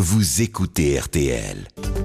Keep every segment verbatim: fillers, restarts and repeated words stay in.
vous écoutez R T L.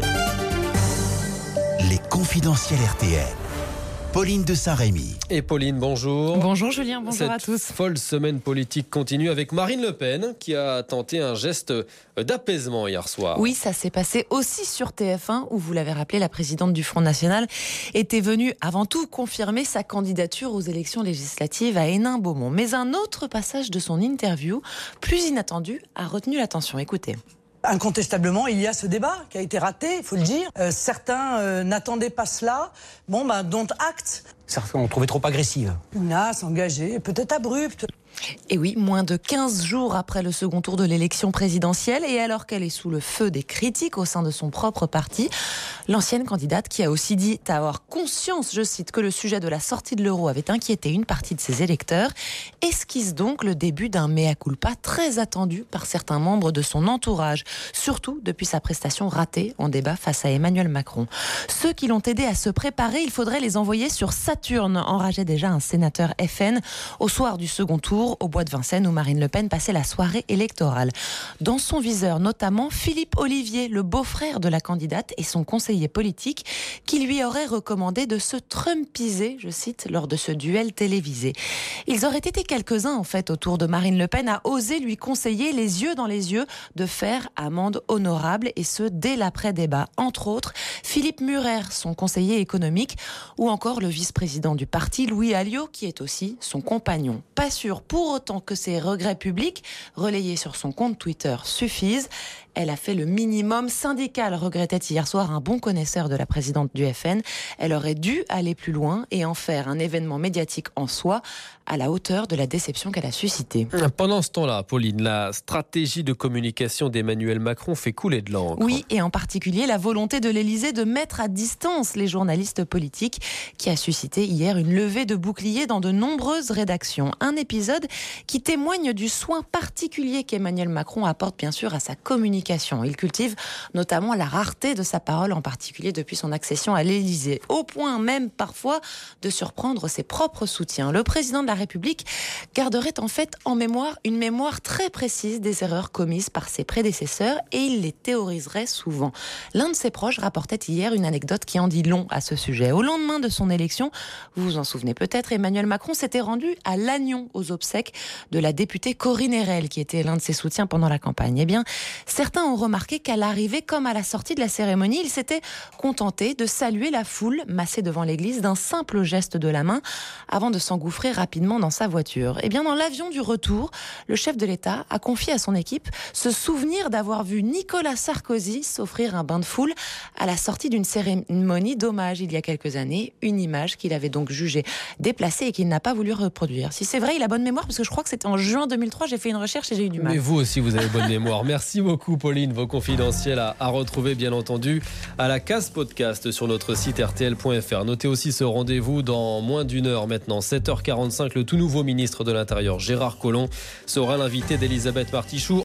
Les confidentiels R T L. Pauline de Saint-Rémy. Et Pauline, bonjour. Bonjour Julien, bonjour Cette à tous. Cette folle semaine politique continue avec Marine Le Pen qui a tenté un geste d'apaisement hier soir. Oui, ça s'est passé aussi sur T F un où, vous l'avez rappelé, la présidente du Front National était venue avant tout confirmer sa candidature aux élections législatives à Hénin-Beaumont. Mais un autre passage de son interview, plus inattendu, a retenu l'attention. Écoutez. Incontestablement, il y a ce débat qui a été raté, il faut le dire. Euh, certains euh, n'attendaient pas cela. Bon, ben, dont acte. Certains ont trouvé trop agressive. Tenace, engagée, peut-être abrupte. Et oui, moins de quinze jours après le second tour de l'élection présidentielle et alors qu'elle est sous le feu des critiques au sein de son propre parti, l'ancienne candidate, qui a aussi dit avoir conscience, je cite, que le sujet de la sortie de l'euro avait inquiété une partie de ses électeurs, esquisse donc le début d'un mea culpa très attendu par certains membres de son entourage, surtout depuis sa prestation ratée en débat face à Emmanuel Macron. Ceux qui l'ont aidé à se préparer, il faudrait les envoyer sur Saturne, enrageait déjà un sénateur F N au soir du second tour, au bois de Vincennes où Marine Le Pen passait la soirée électorale. Dans son viseur notamment Philippe Ollivier, le beau-frère de la candidate et son conseiller politique, qui lui aurait recommandé de se trumpiser, je cite, lors de ce duel télévisé. Ils auraient été quelques-uns en fait autour de Marine Le Pen à oser lui conseiller les yeux dans les yeux de faire amende honorable, et ce dès l'après-débat. Entre autres, Philippe Murer, son conseiller économique, ou encore le vice-président du parti, Louis Alliot, qui est aussi son compagnon. Pas sûr pour autant que ses regrets publics, relayés sur son compte Twitter, suffisent. Elle a fait le minimum syndical, regrettait hier soir un bon connaisseur de la présidente du F N. Elle aurait dû aller plus loin et en faire un événement médiatique en soi, à la hauteur de la déception qu'elle a suscitée. Pendant ce temps-là, Pauline, la stratégie de communication d'Emmanuel Macron fait couler de l'encre. Oui, et en particulier la volonté de l'Élysée de mettre à distance les journalistes politiques, qui a suscité hier une levée de boucliers dans de nombreuses rédactions. Un épisode qui témoigne du soin particulier qu'Emmanuel Macron apporte bien sûr à sa communication. Il cultive notamment la rareté de sa parole, en particulier depuis son accession à l'Élysée, au point même parfois de surprendre ses propres soutiens. Le président de la République garderait en fait en mémoire une mémoire très précise des erreurs commises par ses prédécesseurs et il les théoriserait souvent. L'un de ses proches rapportait hier une anecdote qui en dit long à ce sujet. Au lendemain de son élection, vous vous en souvenez peut-être, Emmanuel Macron s'était rendu à Lannion aux obsèques de la députée Corinne Erel, qui était l'un de ses soutiens pendant la campagne. Eh bien, certains ont remarqué qu'à l'arrivée comme à la sortie de la cérémonie, il s'était contenté de saluer la foule massée devant l'église d'un simple geste de la main avant de s'engouffrer rapidement dans sa voiture. Et bien dans l'avion du retour, le chef de l'État a confié à son équipe ce souvenir d'avoir vu Nicolas Sarkozy s'offrir un bain de foule à la sortie d'une cérémonie d'hommage il y a quelques années, une image qu'il avait donc jugée déplacée et qu'il n'a pas voulu reproduire. Si c'est vrai, il a bonne mémoire parce que je crois que c'était en juin deux mille trois, j'ai fait une recherche et j'ai eu du mal. Mais vous aussi, vous avez bonne mémoire. Merci beaucoup, Pauline. Vos confidentiels à, à retrouver, bien entendu, à la case podcast sur notre site R T L point F R. Notez aussi ce rendez-vous dans moins d'une heure maintenant, sept heures quarante-cinq. Le tout nouveau ministre de l'Intérieur, Gérard Collomb, sera l'invité d'Elisabeth Martichoux